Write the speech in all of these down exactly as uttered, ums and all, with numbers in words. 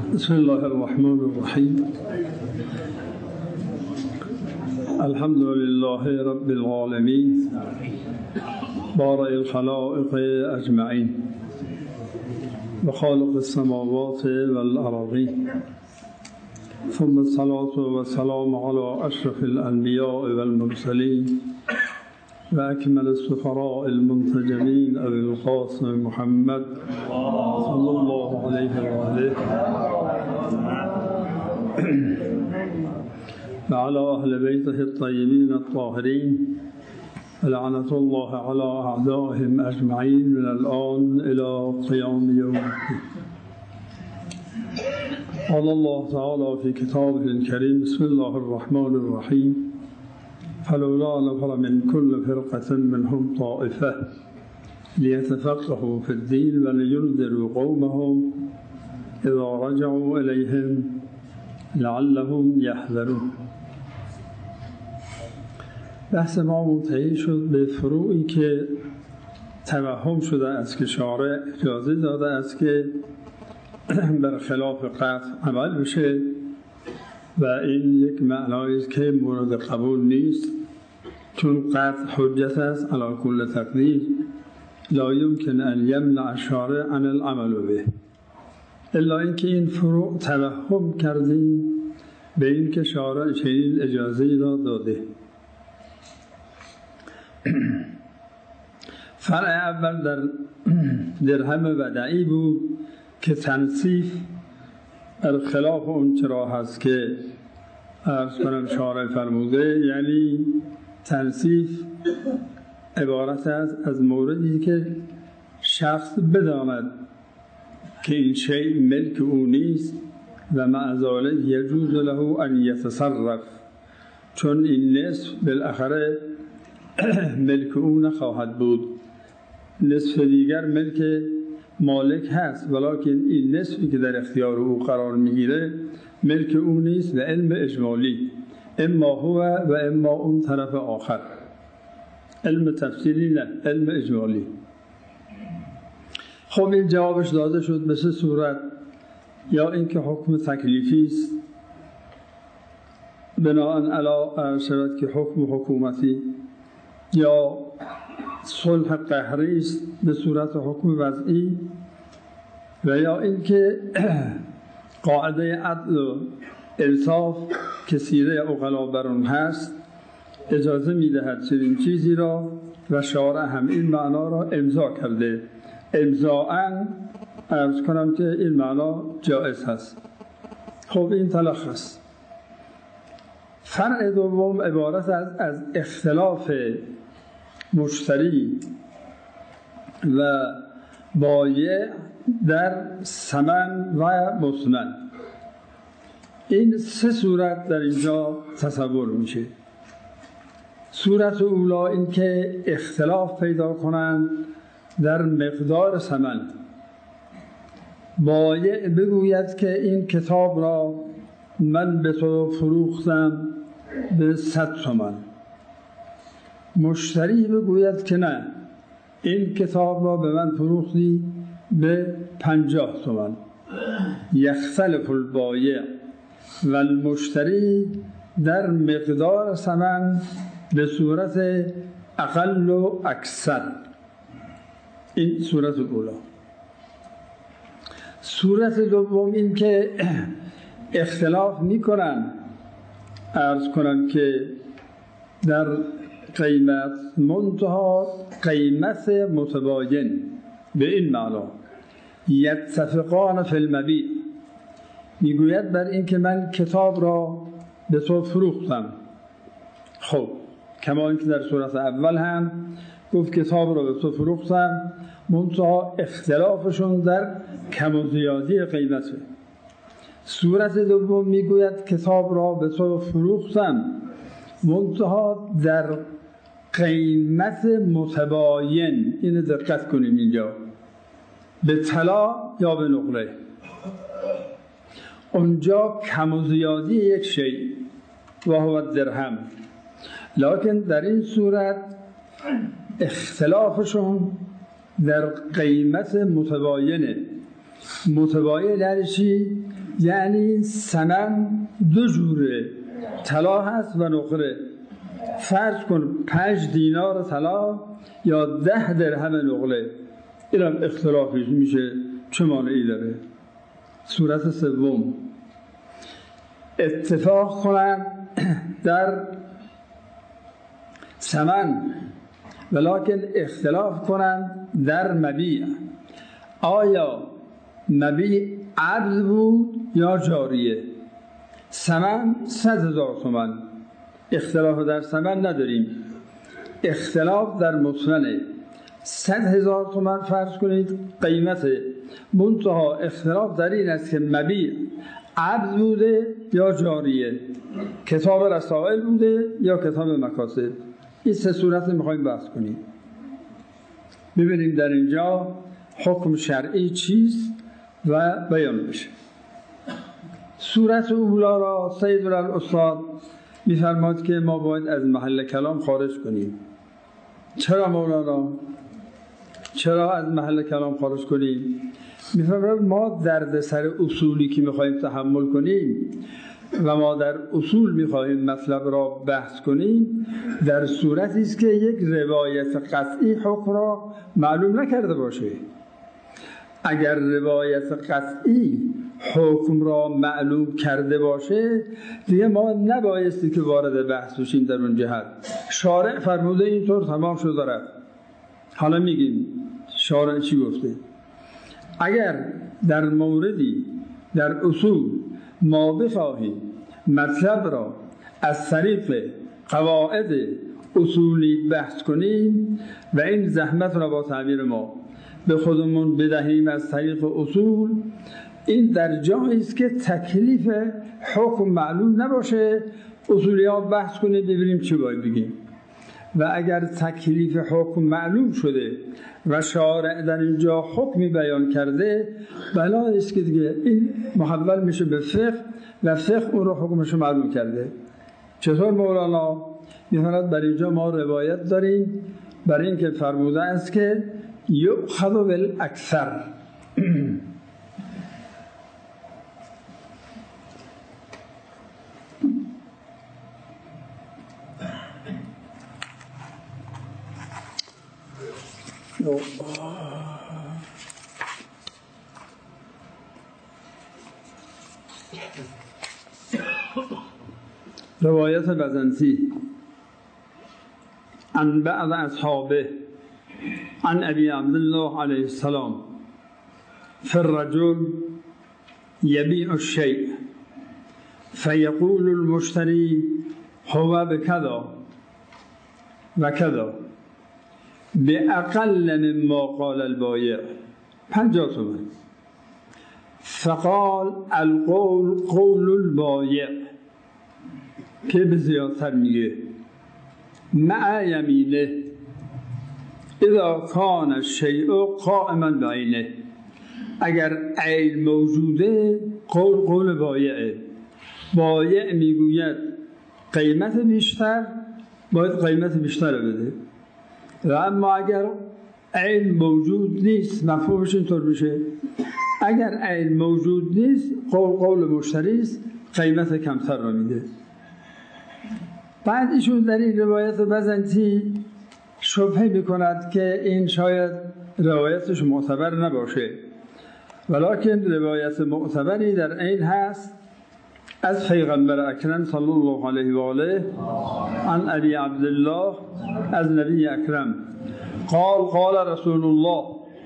بسم الله الرحمن الرحیم. الحمد لله رب العالمین بارئ الخلائق اجمعین و خالق السماوات والارضین، ثم الصلاة والسلام على اشرف الانبیاء والمرسلین و اکمل السفراء المنتجبین ابی القاسم محمد صلی الله علیه و آله و علی اهل بیته الطیبین الطاهرین لعنة الله على اعدائهم اجمعین من الان الى قیام یوم الدین. قال الله تعالى في كتابه الكريم: بسم الله الرحمن الرحيم. فلولا نفر من كل فرقة منهم طائفة ليتفقهوا في الدين ولينذروا قومهم إذا رجعوا إليهم لعلهم يحذرون. بحث ما منتهی شد به فروعی که توهم شده است که شارع اجازه داده است که برخلاف قطع عمل بشه و این یک معنایی است که مورد قبول نیست، چون قطع حجت است علی کل تقدیر، لا یمکن ان یمنع الشارع عن العمل به، الا اینکه این فروع توهم کردیم به این که شارع چنین اجازه را داده. فرع اول در درهم ودعی بود که تنصیف خلاف اون چرا هست که عرض کنم شارع فرموده، یعنی تنصیف عبارت است از موردی که شخص بداند که این شیء ملک او نیست و مع ذلک یجوز له ان یتصرف، چون این نصف بالاخره ملک او نخواهد بود، نصف دیگر ملک مالک هست، ولکن این نصفی که در اختیار او قرار میگیره ملک او نیست و علم اجمالی، اما هو و اما اون طرف آخر، علم تفصیلی نه، علم اجمالی. خب این جوابش داده شد به سه صورت: یا اینکه حکم تکلیفی است بناء علی شرط که حکم حکومتی، یا صلح قهری است به صورت حکم وضعی، و یا اینکه قاعده عدل و انصاف که سیره عقلا بر اون هست اجازه میدهد چنین چیزی را و شارع هم این معنا را امضا کرده. امضاءً عرض کنم که این معنا جائز هست. خب این تلخص. فرع دوم عبارت از, از اختلاف مشتری و بایع در ثمن و مثمن. این سه صورت در اینجا تصور میشه. صورت اولا این که اختلاف پیدا کنند در مقدار ثمن. بایع بگوید که این کتاب را من به تو فروختم به صد تومان، مشتری بگوید که نه، این کتاب را به من فروختی به پنجاه تومان. یختلف البایع و المشتری در مقدار ثمن به صورت اقل و اکثر. این صورت اولا. صورت دوم این که اختلاف میکنن، عرض کنن که در قیمت، منتها قیمت متباین، به این معنا یتفقان فی المبیع، میگوید بر این که من کتاب را به تو فروختم. خب کما اینکه در صورت اول هم گفت کتاب را به تو فروختم، منتها اختلافشون در کم و زیادی قیمته. صورت دوم میگوید کتاب را به تو فروختم، منتها در قیمت متباین. اینو دقت کنیم اینجا، به طلا یا به نقره. اونجا کم و زیادی یک شی و هو درهم، لکن در این صورت اختلافشون در قیمت متباینه. متباین در چی؟ یعنی سمن دو جوره، طلا هست و نقره. فرض کن پنج دینار طلا یا ده درهم نقره، این هم اختلافش میشه چه مانعی داره. صورت سوم اتفاق کنن در ثمن ولکن اختلاف کنن در مبیع. آیا مبیع عبد بود یا جاریه؟ ثمن صد هزار تومن، اختلاف در ثمن نداریم، اختلاف در متمنه. صد هزار تومن فرض کنید قیمت، منتها اختلاف در این است که مبیع عبد بوده یا جاریه، کتاب رسائل بوده یا کتاب مکاسب. این سه صورت میخوایم بحث کنیم، ببینیم در اینجا حکم شرعی چیست و بیان بشه. صورت اولا را سید الاستاد میفرماد که ما باید از محل کلام خارج کنیم. چرا مولانا؟ چرا از محل کلام خارج کنیم؟ میفرماد ما درد سر اصولی که میخوایم تحمل کنیم و ما در اصول میخواهیم مطلب را بحث کنیم، در صورتی است که یک روایت قطعی حکم را معلوم نکرده باشه. اگر روایت قطعی حکم را معلوم کرده باشه دیگه ما نبایستی که وارد بحث بشیم در اون جهت. شارع فرموده اینطور، تمام شد داره. حالا میگیم شارع چی گفته. اگر در موردی در اصول ما بخواهیم مطلب را از طریق قواعد اصولی بحث کنیم و این زحمت را با تعبیر ما به خودمون بدهیم از طریق اصول، این در جایی است که تکلیف حکم معلوم نباشه، اصولی ها بحث کنیم ببینیم چی باید بگیم. و اگر تکلیف حکم معلوم شده و شارع در اینجا حکمی بیان کرده، بلای است که دیگه این محول میشه به فقه و فقه اون رو حکمش معلوم کرده. چطور مولانا می‌فرماید بر اینجا ما روایت داریم برای اینکه فرموده است که یؤخذ بالاکثر. روایت بزنسی عن بعض اصحابه عن ابي عبد الله عليه السلام في الرجل يبيع الشيء فيقول المشتري هو بكذا وكذا بأقل مما قال البائع پنجاه تومن، فقال القول قول البائع که به زیادتر میگه مع یمینه اذا کان الشیء قائما بعینه، اگر عین موجوده قول قول بایعه، بایع میگوید قیمت بیشتر باید قیمت بیشتر بده، و اما اگر عین موجود نیست مفهومش اینطور میشه اگر عین موجود نیست قول قول مشتری است، قیمت کمتر را میده. بعد ایشون در این روایت بزنتی شبهه میکند که این شاید روایتش معتبر نباشه، ولکن روایت معتبری در این هست از پیغمبر اکرم صلی الله علیه و آله عن ابی عبدالله از نبی اکرم قال قال رسول الله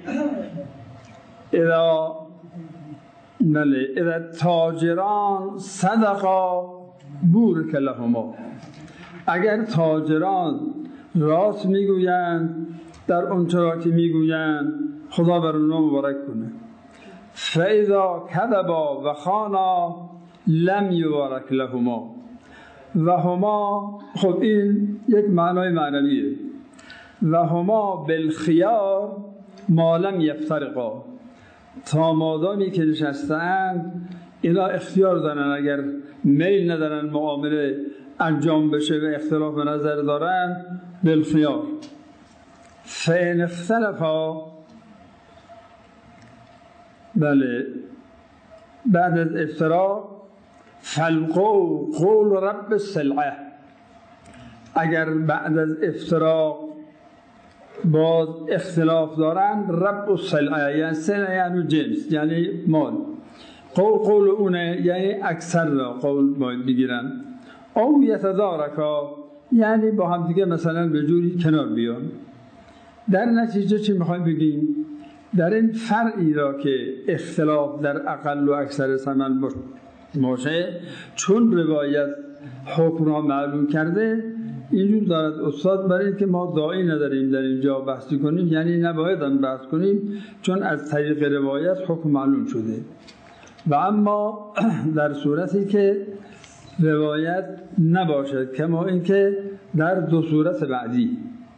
اذا بله اذا تاجران صدقا بورک لهما، اگر تاجران راست میگویند در اون چرا که میگویند خدا بر اونها مبارک کنه. فاذا کذبا و خانا لم یبارک لهما، و هما خب این یک معنای معنویه، و هما بالخیار ما لم یفترقا، تا مادامی که نشستند اینا اختیار دارن، اگر میل ندارن معامله انجام بشه و اختلاف نظر دارن بالخیار. فإن اختلفا بله بعد از افترا فالقول قول رب السلعه، اگر بعد از افترا باز اختلاف دارن، رب السلعه یعنی سلعه یعنی جنس یعنی مال، قول قول اونه یعنی اکثر را قول باید بگیرن. او یتدارکا یعنی با هم دیگه مثلا به جوری کنار بیان. در نتیجه چی میخوایم بگیم؟ در این فرعی را که اختلاف در اقل و اکثر ثمن باشه، چون روایت حکم را معلوم کرده، اینجور دارد استاد برای اینکه ما داعی نداریم در اینجا بحثی کنیم، یعنی نباید هم بحث کنیم چون از طریق روایت حکم معلوم شده. و اما در صورتی که روایت نباشد، کما اینکه در دو صورت بعدی.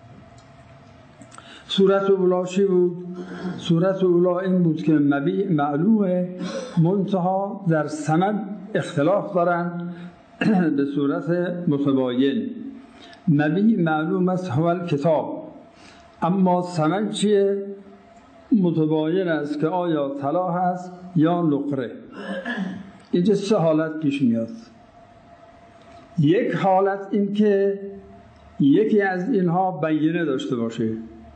صورت اولا چی بود؟ صورت اولا این بود که مبیع معلومه، منتها در ثمن اختلاف دارن به صورت متباین. مبیع معلوم است هو کتاب، اما ثمن چیه؟ متباین است که آیا طلا هست یا نقره. اینجا سه حالت پیش میاد. یک حالت این که یکی از اینها بینه داشته باشه،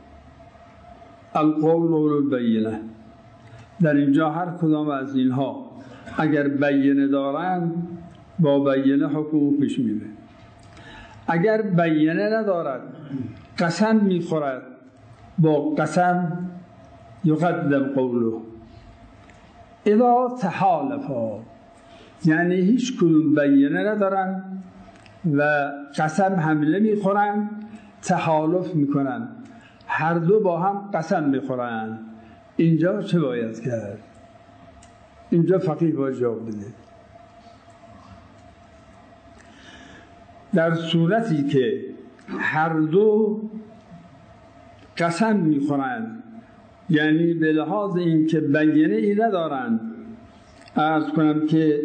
القول البینه. در اینجا هر کدام از اینها اگر بینه دارن، با بینه حکم پیش میره. اگر بینه ندارد، قسم میخورد، با قسم یقدم قوله. اذا تحالفا یعنی هیچ کدوم بینه ندارن و قسم حمله میخورن، تحالف میکنن، هر دو با هم قسم میخورن، اینجا چه باید کرد؟ اینجا فقیه باید جواب بده. در صورتی که هر دو قسم میخورن، یعنی به لحاظ این که بینه ای ندارن، عرض کنم که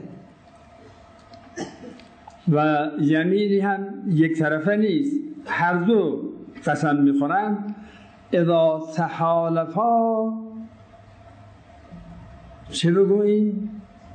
و یمینی هم یک طرفه نیست، هر دو قسم میخورن، اذا تحالفا چه بگوییم؟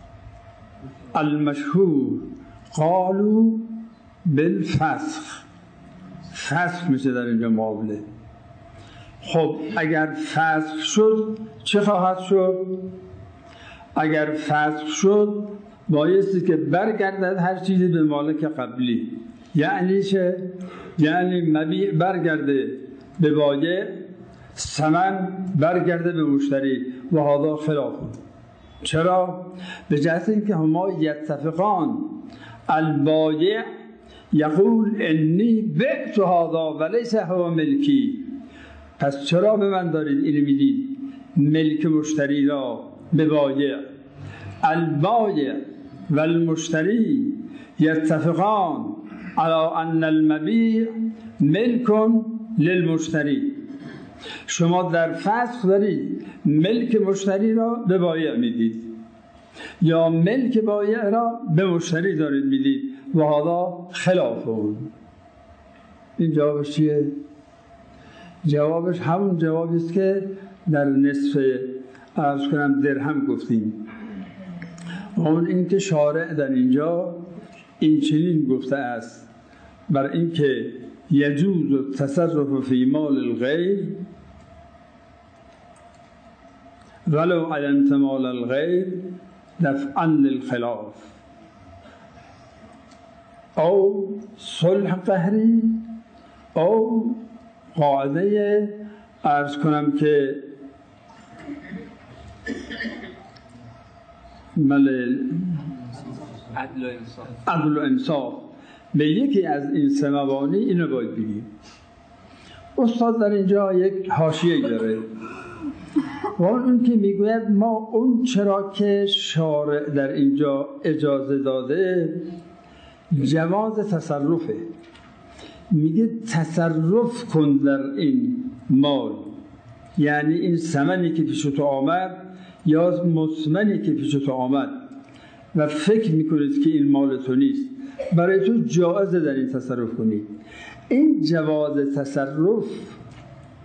المشهور قالوا بالفسخ. فسخ میشه در اینجا معامله. خب اگر فسخ شد چه خواهد شد؟ اگر فسخ شد بایستی که برگردد هر چیزی به مالک قبلی. یعنی چه؟ یعنی مبیع برگرده به بایع، ثمن برگرده به مشتری و هذا خلاف. چرا؟ به جهت اینکه هما یتفقان، البایع یقول انی بعت هذا ولیس هو ملکی. پس چرا به من دارید اینو میدید؟ ملک مشتری را به بایع. البایع و المشتری یتفقان على ان المبیع ملک للمشتری. شما در فسخ دارید ملک مشتری را به بایع میدید یا ملک بایع را به مشتری دارید میدید و هذا خلاف اون. این جوابش چیه؟ جوابش همون جوابی است که در نصف عرض کنم درهم گفتیم. اون این که شارع در اینجا این چنین گفته است، بر اینکه یجوز التصرف فی مال الغیر ولو علمت مال الغیر دفعا للخلاف او صلح قهری او قاعده عرض کنم که مل عدل و انصاف. عدل و انصاف به یکی از این سه مبانی اینو باید بگیم. استاد در اینجا یک حاشیه داره و اون که میگوید ما اون چرا که شارع در اینجا اجازه داده جواز تصرفه. میگه تصرف کن در این مال، یعنی این ثمنی که پیش تو آمد یا مثمنی که پیش تو آمد و فکر میکنید که این مال تو نیست، برای تو جایزه در این تصرف کنید. این جواز تصرف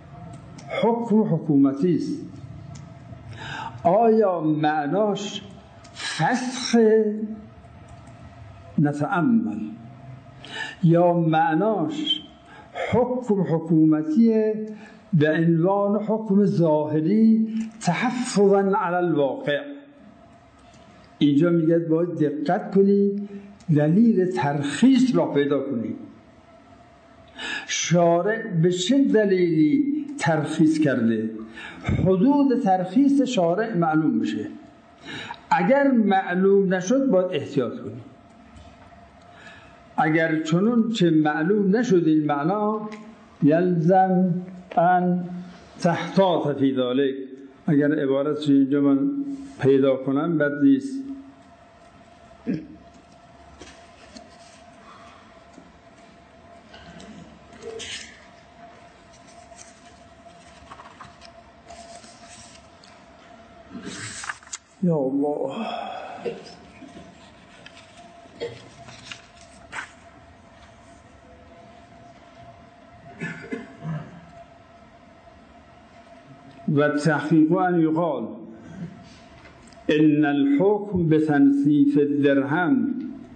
حکم حکومتی است. آیا معناش فسخ نتأمل، یا معناش حکم حکومتی به عنوان حکم ظاهری تحفظاً علی الواقع. اینجا میگه باید دقت کنی، دلیل ترخیص را پیدا کنی. شارع به چه دلیلی ترخیص کرده؟ حدود ترخیص شارع معلوم بشه. اگر معلوم نشد باید احتیاط کنی. اگر چنون چه معلوم نشد این معنا، یلزم ان تحتاط فی ذلک. اگر عبارت اینجا من پیدا کنم بد نیست. یا الله. و تحقیق ان یقال ان الحکم به تنصیف الدرهم.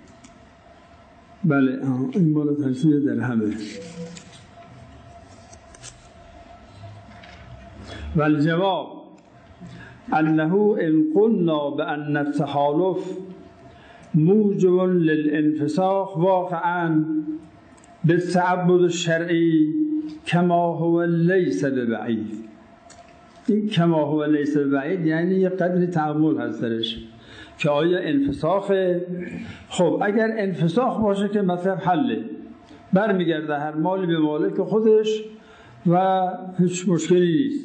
بله این مال تنصیف درهمه. و الجواب انه ان قلنا بان التحالف موجب للانفساخ واقعا بالتعبد الشرعی کما هو لیس ببعید. این کما هو لیس ببعید یعنی یه قدر تعامل هست درش که آیا انفساخه. خب اگر انفساخ باشه که مطلب حله، برمیگرده هر مالی به مالک خودش و هیچ مشکلی نیست.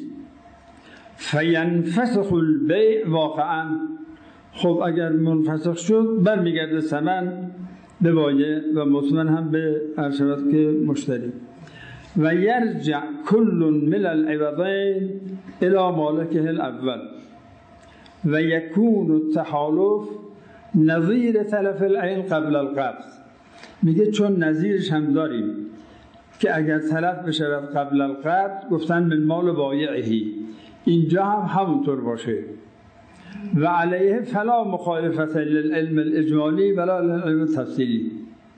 فینفسخ البیع واقعا. خب اگر منفسخ شد برمیگرده ثمن به بایع و مطمئن هم به ارشد که مشتری. و یرجع کل من العوضین الى مالکه الاول و یکون التحالف نظیر تلف العین قبل القبض. میگه چون نظیرش هم داریم که اگر تلف بشود قبل القبض گفتن من مال بایعهی، اینجا هم همونطور باشه. و علیه فلا مخالفت للعلم الاجمالی ولا للعلم التفصیلی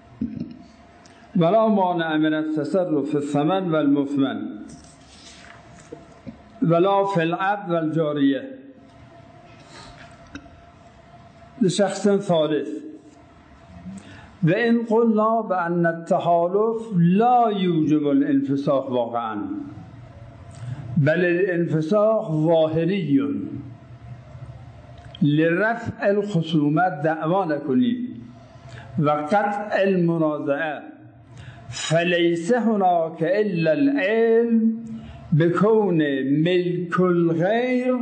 ولا مانع من التصرف في الثمن والمثمن ولا في العبد والجاریه لشخص ثالث. و ان قلنا بأن التحالف لا يوجب الانفساخ واقعا بل الانفساخ ظاهری لرفع الخصومت دعوا نکنید و قطع المنازعه، فلیس هناك الا العلم بکون ملک الغیر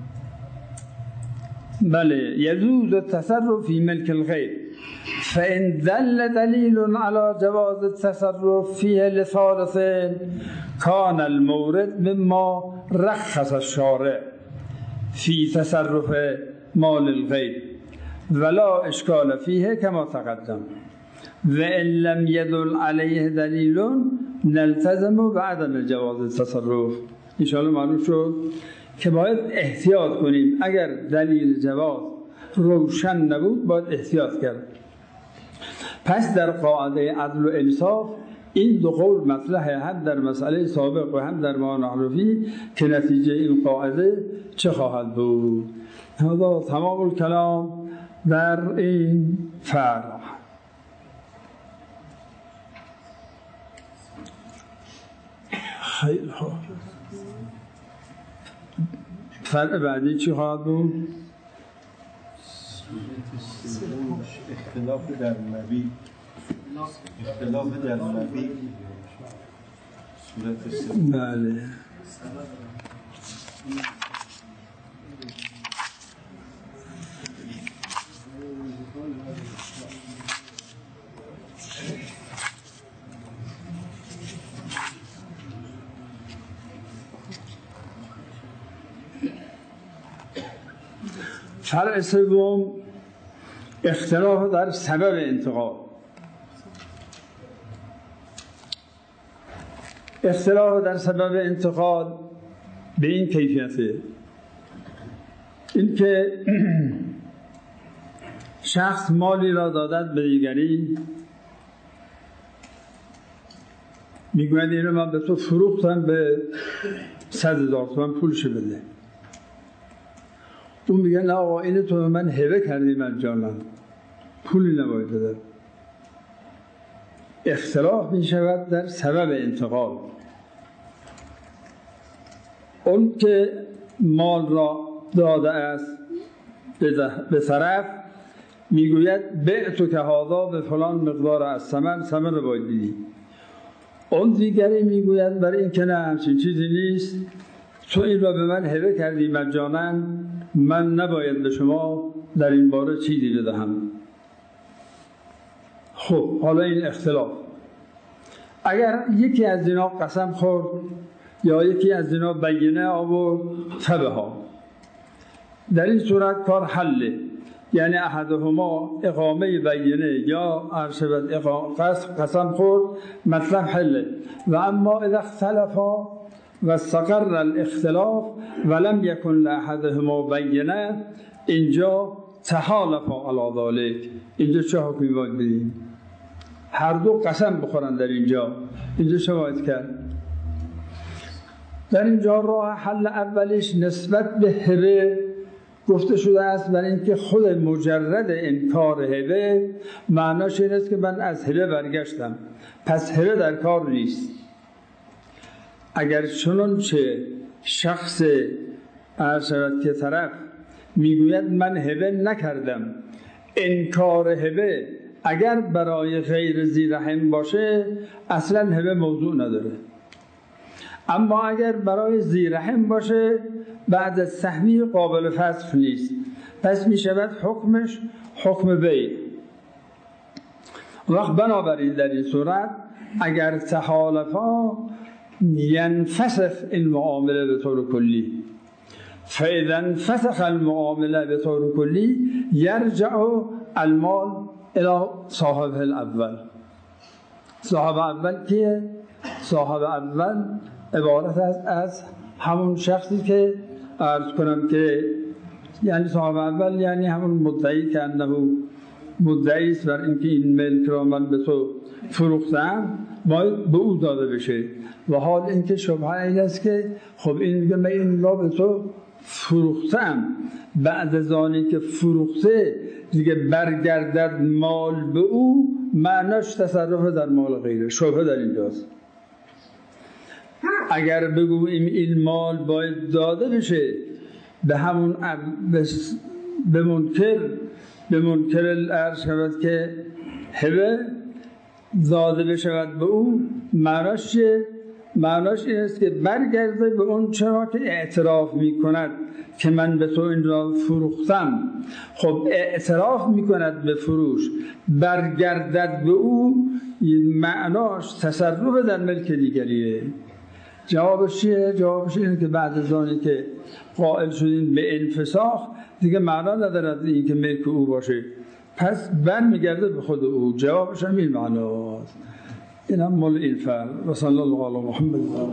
بله یجوز التصرف فی ملک الغیر. فإن دل دلیل على جواز التصرف فیه لثالث کان المورد مما رخص الشارع فی تصرف مال الغیر ولا اشکال فیه کما تقدم. و ان لم يدل علیه دلیل نلتزم بعدم جواز التصرف. ان شاء الله معلوم شد که باید احتیاط کنیم. اگر دلیل جواز روشن نبود باید احتیاط کرد. پس در قاعده عدل و انصاف این دو قول مطرحه، هم در مسئله سابق و هم در ما نحرفی، که نتیجه این قاعده چه خواهد بود. هذا تمام الکلام در این فرع. خیلی خوب. فرع بعدی چی خواهد بود؟ اختلاف در مبیع. اختلاف در مبیع صورت سوم. بله. فرع سوم اختلاف در سبب انتقال. اختلاف در سبب انتقال به این کیفیته، این که شخص مالی را دادد به دیگری، میگوید اینو من به تو فروختم به صد هزار تومان پولش بده. اون میگه نه آقا اینو تو به من هبه کردی مجانا، پولی نباید بده. اختلاف میشود در سبب انتقال. اون که مال را داده است به طرف میگوید بعتو که هذا به فلان مقدار از ثمن، ثمن رو باید دیدی. اون دیگری میگوید برای این که نه همچین چیزی نیست، تو این را به من هبه کردی مجانا، من نباید به شما در این باره چیزی بدهم. خب حالا این اختلاف، اگر یکی از اینا قسم خورد یا یکی از اینا بینه آورد فبها، در این صورت کار حله، یعنی احدهما اقامه بینه یا ارشبت قسم خورد مطلب حله. و اما اذا اختلفا و استقر الاختلاف ولم یکن لاحدهما بینه، اینجا تحالفا علی ذلک. اینجا چه حکمی باید بدیم؟ هر دو قسم بخورن در اینجا، اینجا چه باید کرد؟ در اینجا راه حل اولیش نسبت به هبه گفته شده است، برای اینکه خود مجرد انکار هبه معناش این است که من از هبه برگشتم، پس هبه در کار نیست. اگر چنانچه شخص ارشد که طرف میگوید من هبه نکردم، انکار هبه اگر برای غیر ذی رحم باشه اصلا هبه موضوع نداره، اما اگر برای ذی رحم باشه بعد از سهمی قابل فسخ نیست، پس می شود حکمش حکم بیع. وقت بنابراین در این صورت اگر تحالفا ینفسخ این معامله به طور کلی، فاذا انفسخ المعامله به طور کلی یرجع المال الى صاحب الاول. صاحب اول کیه؟ صاحب اول عبارت است از همون شخصی که عرض کنم که یعنی صاحب اول یعنی همون مدعی که انه مدعی است بر اینکه این ملک را من به تو فروختم باید به او داده بشه. و حال اینکه شبهه این است که خب این میگه من این را به تو فروختم، بعد از آنی که فروخته دیگه برگردد مال به او، معناش تصرف در مال غیره. شبهه در اینجاست. اگر بگوییم این مال باید داده بشه به همون به منکر به منکر الارض شود که هبه داده بشود به او، معناش چیه؟ معناش این است که برگرده به اون چرا که اعتراف می کند که من به تو این را فروختم. خب اعتراف می کند به فروش، برگردد به او، معناش تصرف در ملک دیگریه. جوابش چیه؟ جوابش اینه که بعد از آنی که قائل شدین به انفساخ دیگه معنا ندارد این که ملک او باشه، پس برمیگرده به خود او. جوابش هم این معناست. این هم مال این فرد. و صلی الله علی محمد.